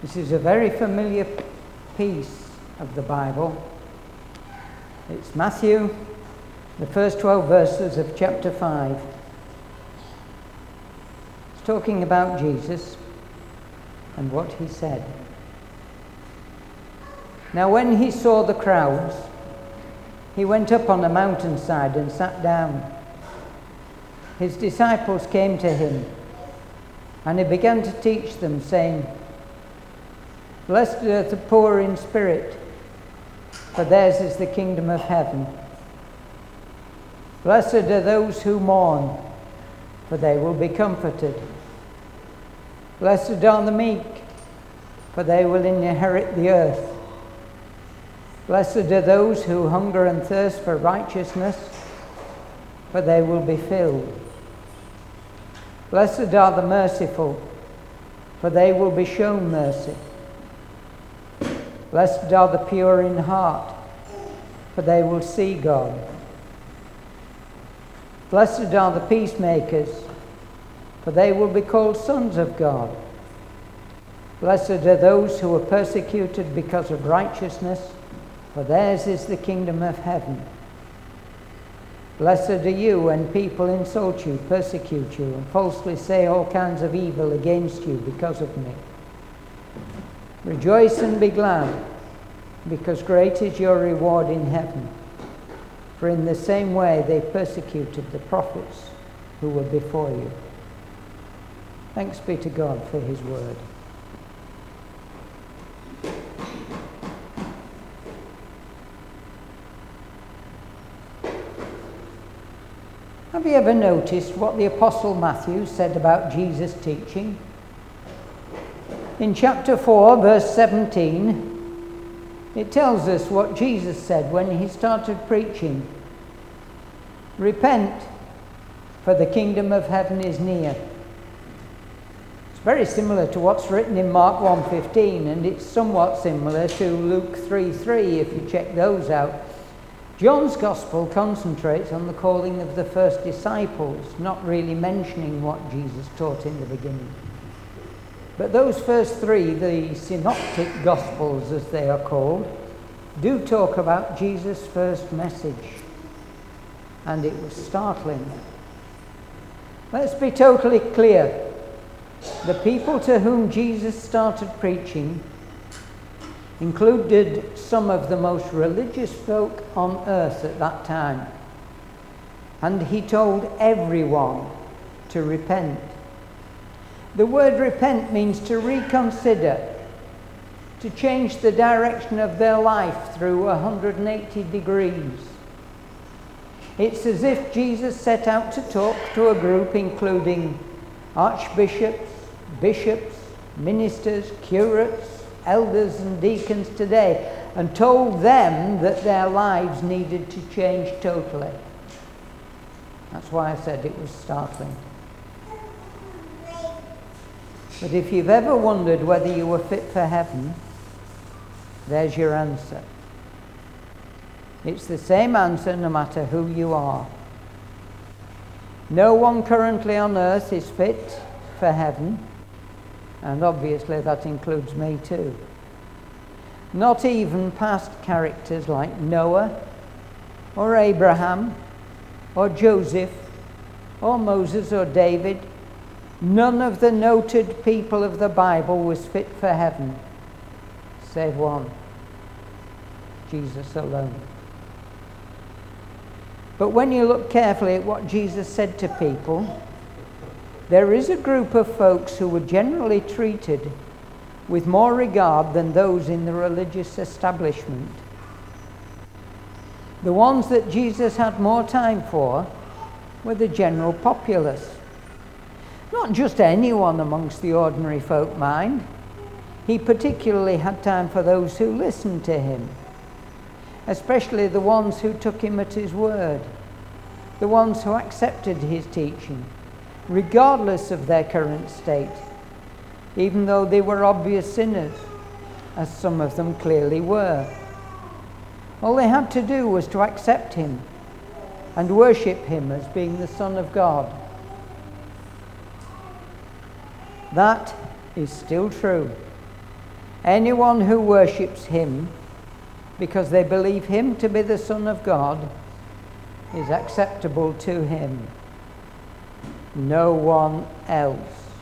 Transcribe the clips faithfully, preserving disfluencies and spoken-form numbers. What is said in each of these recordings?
This is a very familiar piece of the Bible. It's Matthew, the first twelve verses of chapter five. It's talking about Jesus and what he said. Now when he saw the crowds, he went up on a mountainside and sat down. His disciples came to him, and he began to teach them, saying, "Blessed are the poor in spirit, for theirs is the kingdom of heaven. Blessed are those who mourn, for they will be comforted. Blessed are the meek, for they will inherit the earth. Blessed are those who hunger and thirst for righteousness, for they will be filled. Blessed are the merciful, for they will be shown mercy. Blessed are the pure in heart, for they will see God. Blessed are the peacemakers, for they will be called sons of God. Blessed are those who are persecuted because of righteousness, for theirs is the kingdom of heaven. Blessed are you when people insult you, persecute you, and falsely say all kinds of evil against you because of me. Rejoice and be glad, because great is your reward in heaven. For in the same way they persecuted the prophets who were before you." Thanks be to God for his word. Have you ever noticed what the Apostle Matthew said about Jesus' teaching? In chapter four, verse seventeen, it tells us what Jesus said when he started preaching. "Repent, for the kingdom of heaven is near." It's very similar to what's written in Mark one fifteen, and it's somewhat similar to Luke three three if you check those out. John's Gospel concentrates on the calling of the first disciples, not really mentioning what Jesus taught in the beginning. But those first three, the synoptic Gospels as they are called, do talk about Jesus' first message. And it was startling. Let's be totally clear. The people to whom Jesus started preaching included some of the most religious folk on earth at that time. And he told everyone to repent. The word repent means to reconsider, to change the direction of their life through one hundred eighty degrees. It's as if Jesus set out to talk to a group including archbishops, bishops, ministers, curates, elders and deacons today, and told them that their lives needed to change totally. That's why I said it was startling. But if you've ever wondered whether you were fit for heaven, there's your answer. It's the same answer no matter who you are. No one currently on earth is fit for heaven, and obviously that includes me too. Not even past characters like Noah, or Abraham, or Joseph, or Moses, or David. None of the noted people of the Bible was fit for heaven, save one, Jesus alone. But when you look carefully at what Jesus said to people, there is a group of folks who were generally treated with more regard than those in the religious establishment. The ones that Jesus had more time for were the general populace. Not just anyone amongst the ordinary folk, mind. He particularly had time for those who listened to him, especially the ones who took him at his word, the ones who accepted his teaching, regardless of their current state, even though they were obvious sinners, as some of them clearly were. All they had to do was to accept him and worship him as being the Son of God. That is still true. Anyone who worships him because they believe him to be the Son of God is acceptable to him. No one else.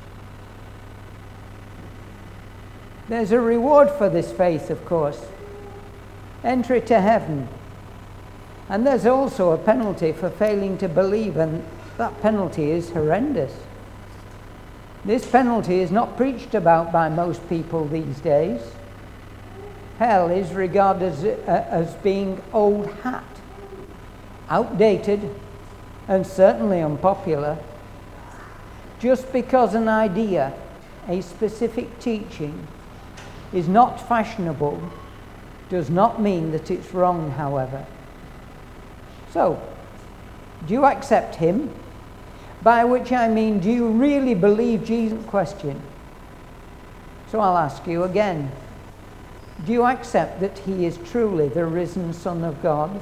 There's a reward for this faith, of course. Entry to heaven. And there's also a penalty for failing to believe, and that penalty is horrendous. This penalty is not preached about by most people these days. Hell is regarded as, uh, as being old hat, outdated, and certainly unpopular. Just because an idea, a specific teaching, is not fashionable does not mean that it's wrong, however. So, do you accept him? By which I mean, do you really believe Jesus' question? So I'll ask you again. Do you accept that he is truly the risen Son of God?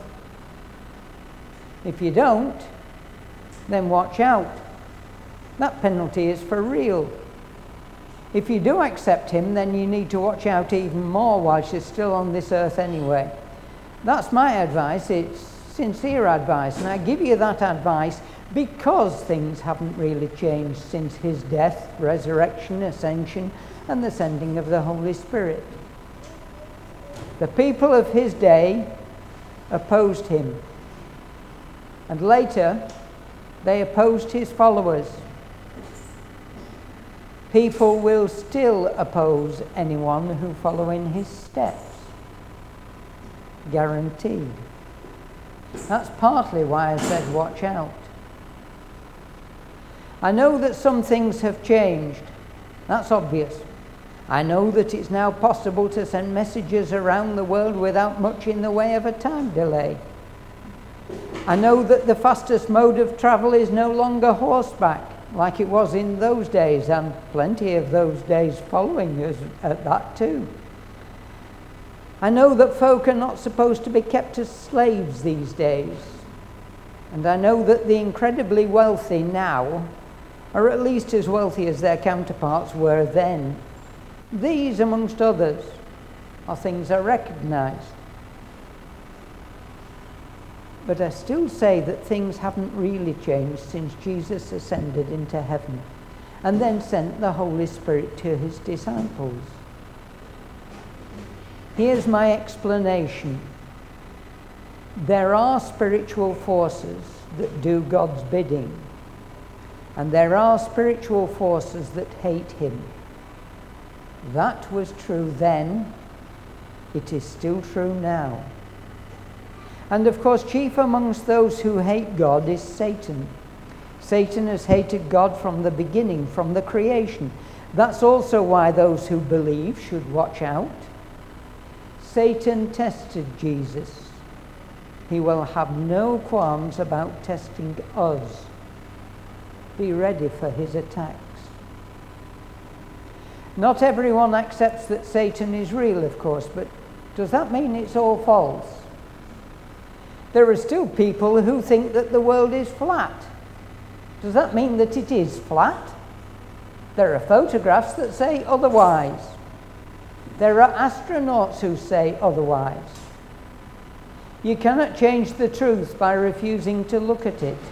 If you don't, then watch out. That penalty is for real. If you do accept him, then you need to watch out even more whilst you're still on this earth anyway. That's my advice. It's sincere advice, and I give you that advice because things haven't really changed since his death, resurrection, ascension, and the sending of the Holy Spirit. The people of his day opposed him, and later they opposed his followers. People will still oppose anyone who follow in his steps. Guaranteed. That's partly why I said watch out. I know that some things have changed. That's obvious. I know that it's now possible to send messages around the world without much in the way of a time delay. I know that the fastest mode of travel is no longer horseback, like it was in those days, and plenty of those days following us at that too. I know that folk are not supposed to be kept as slaves these days. And I know that the incredibly wealthy now are at least as wealthy as their counterparts were then. These, amongst others, are things I recognize. But I still say that things haven't really changed since Jesus ascended into heaven and then sent the Holy Spirit to his disciples. Here's my explanation. There are spiritual forces that do God's bidding, and there are spiritual forces that hate him. That was true then. It is still true now. And of course, chief amongst those who hate God is Satan. Satan has hated God from the beginning, from the creation. That's also why those who believe should watch out. Satan tested Jesus. He will have no qualms about testing us. Be ready for his attacks. Not everyone accepts that Satan is real, of course, but does that mean it's all false? There are still people who think that the world is flat. Does that mean that it is flat? There are photographs that say otherwise. There are astronauts who say otherwise. You cannot change the truth by refusing to look at it.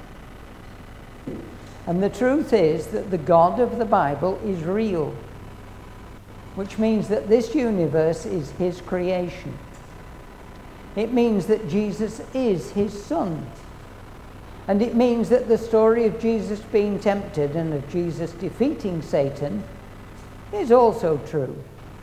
And the truth is that the God of the Bible is real, which means that this universe is his creation. It means that Jesus is his Son. And it means that the story of Jesus being tempted and of Jesus defeating Satan is also true.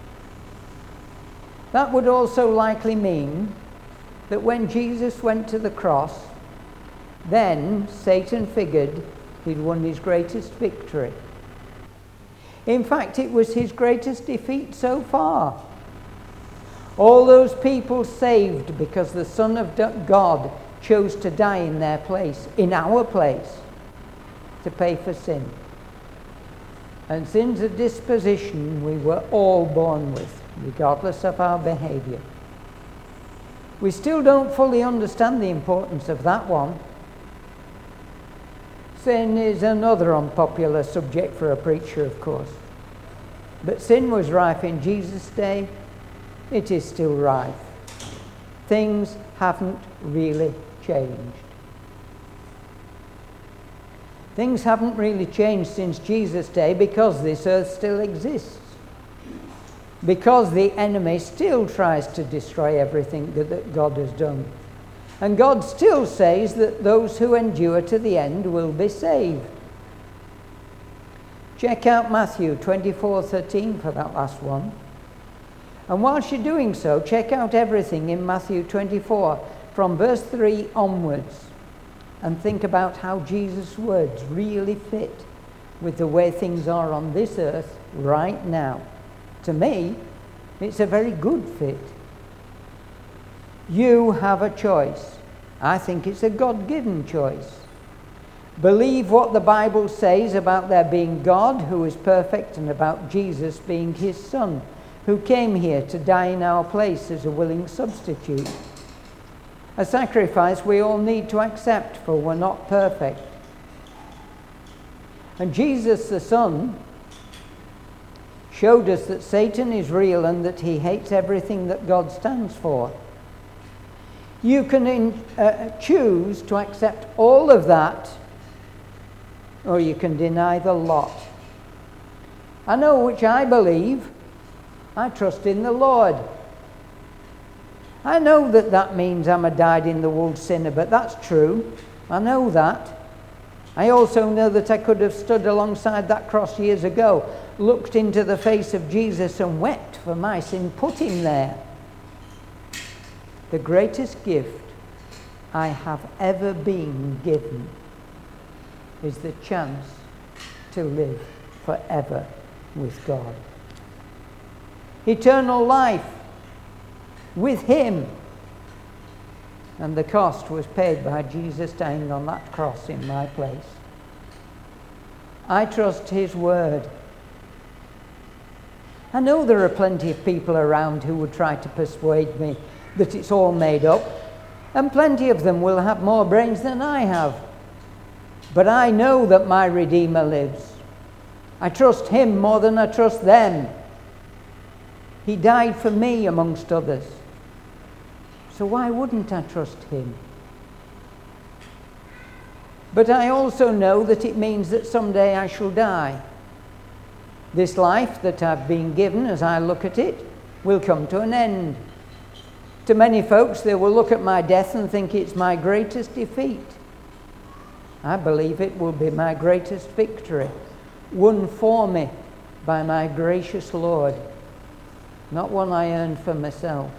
That would also likely mean that when Jesus went to the cross, then Satan figured he'd won his greatest victory. In fact, it was his greatest defeat so far. All those people saved because the Son of God chose to die in their place, in our place, to pay for sin. And sin's a disposition we were all born with, regardless of our behavior. We still don't fully understand the importance of that one. Sin is another unpopular subject for a preacher, of course. But sin was rife in Jesus' day. It is still rife. Things haven't really changed. Things haven't really changed since Jesus' day because this earth still exists. Because the enemy still tries to destroy everything that, that God has done. And God still says that those who endure to the end will be saved. Check out Matthew twenty-four thirteen for that last one. And whilst you're doing so, check out everything in Matthew twenty-four from verse three onwards. And think about how Jesus' words really fit with the way things are on this earth right now. To me, it's a very good fit. You have a choice. I think it's a God-given choice. Believe what the Bible says about there being God who is perfect and about Jesus being his Son, who came here to die in our place as a willing substitute. A sacrifice we all need to accept, for we're not perfect. And Jesus the Son showed us that Satan is real and that he hates everything that God stands for. You can in, uh, choose to accept all of that, or you can deny the lot. I know which I believe. I trust in the Lord. I know that that means I'm a dyed-in-the-wool sinner, but that's true. I know that. I also know that I could have stood alongside that cross years ago, looked into the face of Jesus and wept for my sin, put him there. The greatest gift I have ever been given is the chance to live forever with God. Eternal life with him. And the cost was paid by Jesus dying on that cross in my place. I trust his word. I know there are plenty of people around who would try to persuade me that it's all made up, and plenty of them will have more brains than I have. But I know that my Redeemer lives. I trust him more than I trust them. He died for me, amongst others. So why wouldn't I trust him? But I also know that it means that someday I shall die. This life that I've been given, as I look at it, will come to an end. To many folks, they will look at my death and think it's my greatest defeat. I believe it will be my greatest victory, won for me by my gracious Lord, not one I earned for myself.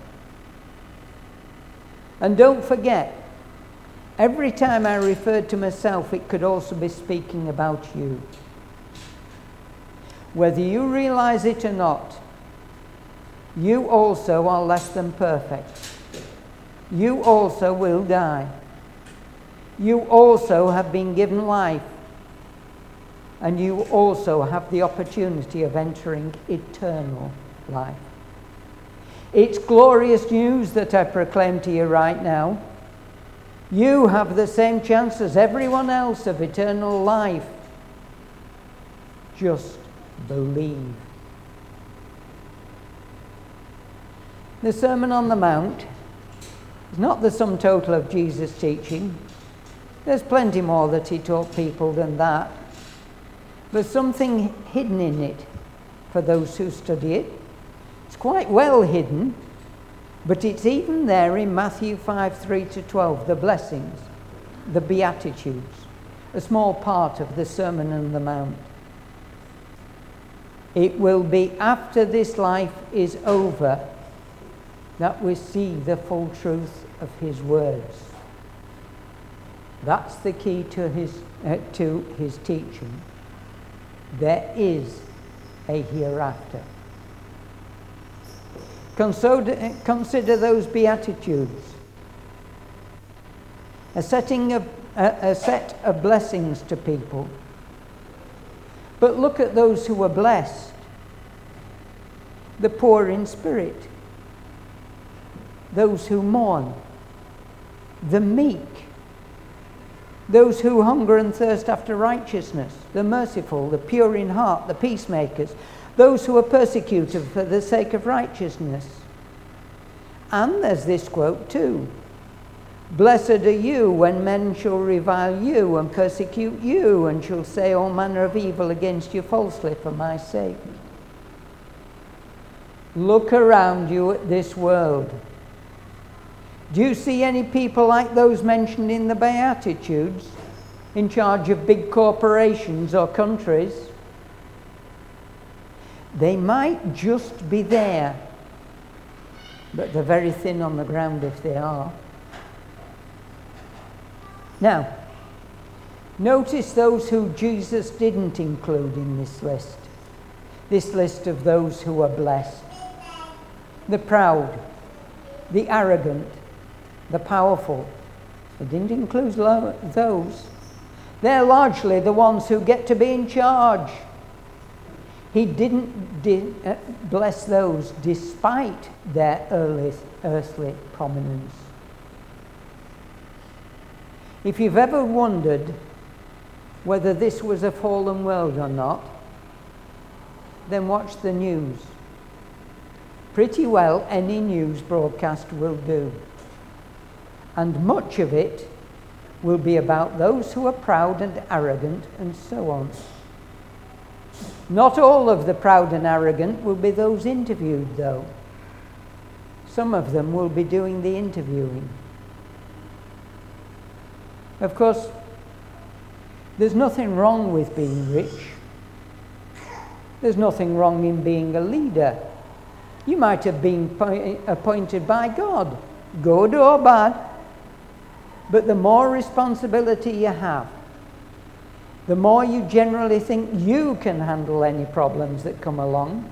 And don't forget, every time I referred to myself, it could also be speaking about you. Whether you realize it or not, you also are less than perfect. You also will die. You also have been given life. And you also have the opportunity of entering eternal life. It's glorious news that I proclaim to you right now. You have the same chance as everyone else of eternal life. Just believe. The Sermon on the Mount is not the sum total of Jesus' teaching. There's plenty more that he taught people than that. There's something hidden in it for those who study it. It's quite well hidden, but it's even there in Matthew five, three to twelve, the blessings, the Beatitudes, a small part of the Sermon on the Mount. It will be after this life is over that we see the full truth of his words. That's the key to his, uh, to his teaching. There is a hereafter. Consider, consider those Beatitudes. A, setting of, a, a set of blessings to people. But look at those who are blessed. The poor in spirit. Those who mourn. The meek. Those who hunger and thirst after righteousness. The merciful, the pure in heart, the peacemakers. those who are persecuted for the sake of righteousness. And there's this quote too. Blessed are you when men shall revile you and persecute you and shall say all manner of evil against you falsely for my sake. Look around you at this world. Do you see any people like those mentioned in the Beatitudes, in charge of big corporations or countries? They might just be there, but they're very thin on the ground if they are. Now, notice those who Jesus didn't include in this list. This list of those who are blessed. The proud, the arrogant, the powerful. He didn't include lo- those. They're largely the ones who get to be in charge. He didn't di- uh, bless those despite their early, earthly prominence. If you've ever wondered whether this was a fallen world or not, then watch the news. Pretty well any news broadcast will do. And much of it will be about those who are proud and arrogant and so on. Not all of the proud and arrogant will be those interviewed, though. Some of them will be doing the interviewing. Of course, there's nothing wrong with being rich. There's nothing wrong in being a leader. You might have been appointed by God, good or bad. But the more responsibility you have, the more you generally think you can handle any problems that come along.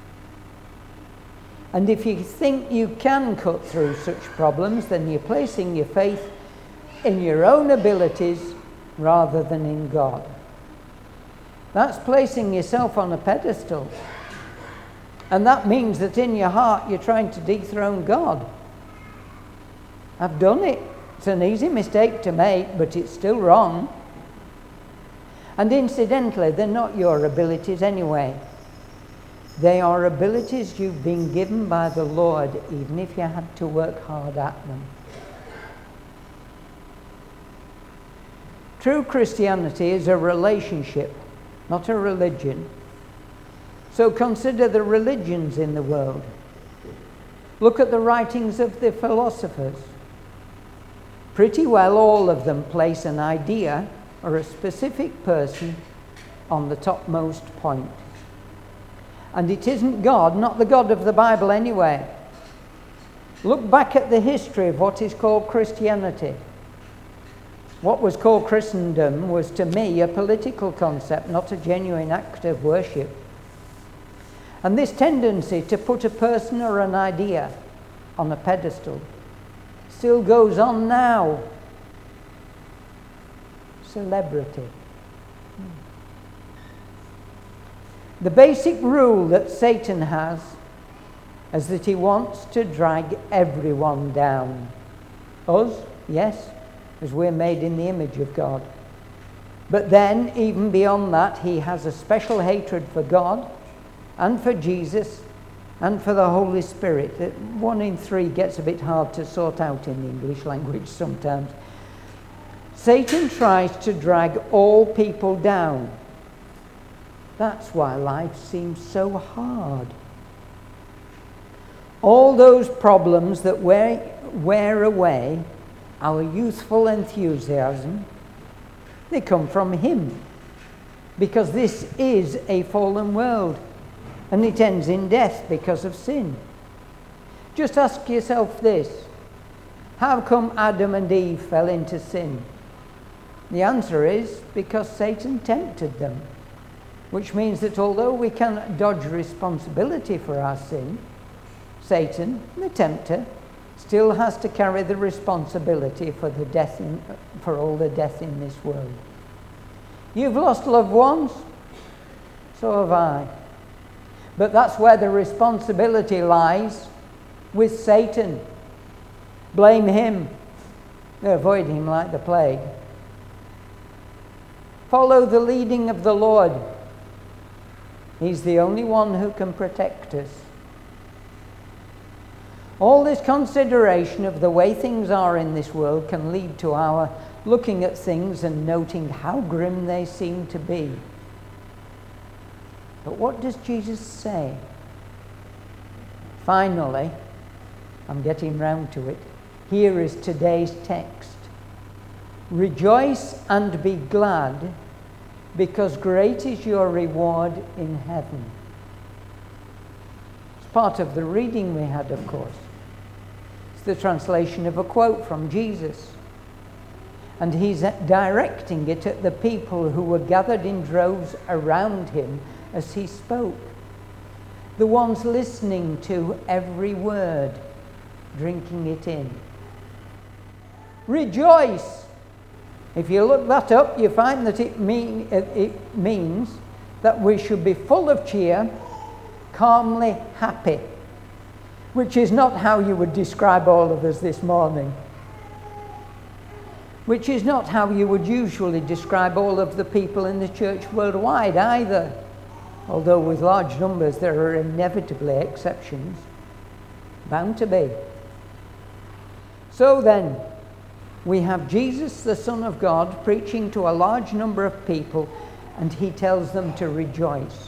And if you think you can cut through such problems, then you're placing your faith in your own abilities rather than in God. That's placing yourself on a pedestal. And that means that in your heart you're trying to dethrone God. I've done it. It's an easy mistake to make, but it's still wrong. And incidentally, they're not your abilities anyway. They are abilities you've been given by the Lord, even if you had to work hard at them. True Christianity is a relationship, not a religion. So consider the religions in the world. Look at the writings of the philosophers. Pretty well all of them place an idea or a specific person on the topmost point. And it isn't God, not the God of the Bible anyway. Look back at the history of what is called Christianity. What was called Christendom was to me a political concept, not a genuine act of worship. And this tendency to put a person or an idea on a pedestal still goes on now. Celebrity. The basic rule that Satan has is that he wants to drag everyone down. Us, yes, as we're made in the image of God. But then, even beyond that, he has a special hatred for God and for Jesus and for the Holy Spirit. One in three gets a bit hard to sort out in the English language sometimes. Satan tries to drag all people down. That's why life seems so hard. All those problems that wear, wear away our youthful enthusiasm, they come from him. Because this is a fallen world. And it ends in death because of sin. Just ask yourself this. How come Adam and Eve fell into sin? The answer is because Satan tempted them. Which means that although we cannot dodge responsibility for our sin, Satan, the tempter, still has to carry the responsibility for the death in, for all the death in this world. You've lost loved ones, so have I. But that's where the responsibility lies, with Satan. Blame him. Avoid him like the plague. Follow the leading of the Lord. He's the only one who can protect us. All this consideration of the way things are in this world can lead to our looking at things and noting how grim they seem to be. But what does Jesus say? Finally, I'm getting round to it. Here is today's text. Rejoice and be glad, because great is your reward in heaven. It's part of the reading we had, of course. It's the translation of a quote from Jesus. And he's directing it at the people who were gathered in droves around him as he spoke. The ones listening to every word, drinking it in. Rejoice! If you look that up, you find that it, mean, it means that we should be full of cheer, calmly happy, which is not how you would describe all of us this morning, which is not how you would usually describe all of the people in the church worldwide either, although with large numbers there are inevitably exceptions, bound to be. So then, we have Jesus, the Son of God, preaching to a large number of people, and he tells them to rejoice.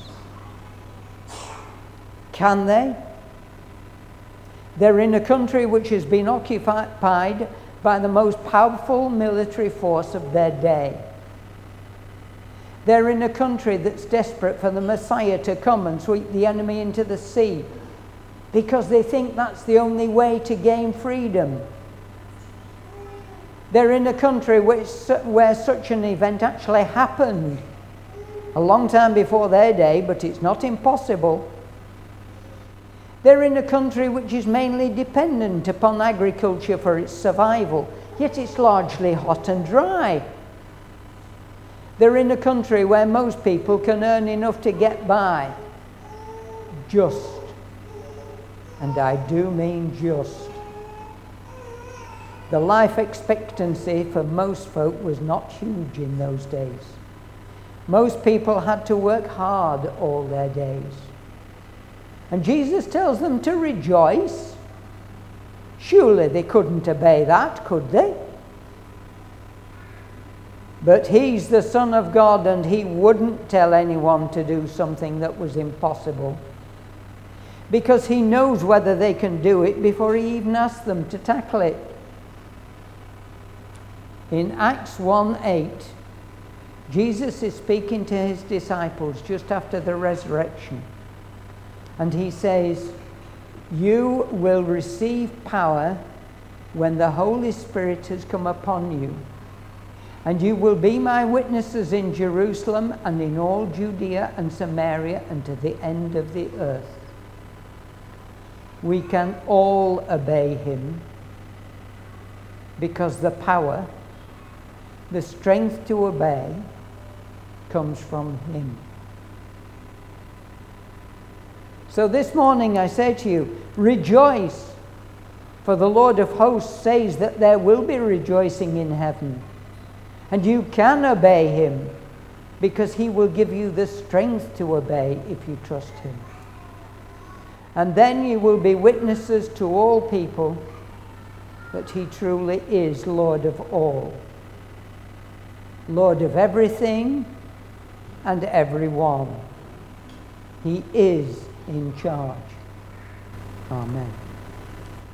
Can they? They're in a country which has been occupied by the most powerful military force of their day. They're in a country that's desperate for the Messiah to come and sweep the enemy into the sea, because they think that's the only way to gain freedom. They're in a country which, where such an event actually happened a long time before their day, but it's not impossible. They're in a country which is mainly dependent upon agriculture for its survival, yet it's largely hot and dry. They're in a country where most people can earn enough to get by. Just. And I do mean just. The life expectancy for most folk was not huge in those days. Most people had to work hard all their days. And Jesus tells them to rejoice. Surely they couldn't obey that, could they? But he's the Son of God, and he wouldn't tell anyone to do something that was impossible, because he knows whether they can do it before he even asks them to tackle it. In Acts one eight, Jesus is speaking to his disciples just after the resurrection. And he says, "You will receive power when the Holy Spirit has come upon you. And you will be my witnesses in Jerusalem and in all Judea and Samaria and to the end of the earth." We can all obey him, because the power, the strength to obey, comes from him. So this morning I say to you, rejoice, for the Lord of hosts says that there will be rejoicing in heaven. And you can obey him, because he will give you the strength to obey if you trust him. And then you will be witnesses to all people that he truly is Lord of all, Lord of everything and everyone. He is in charge. Amen.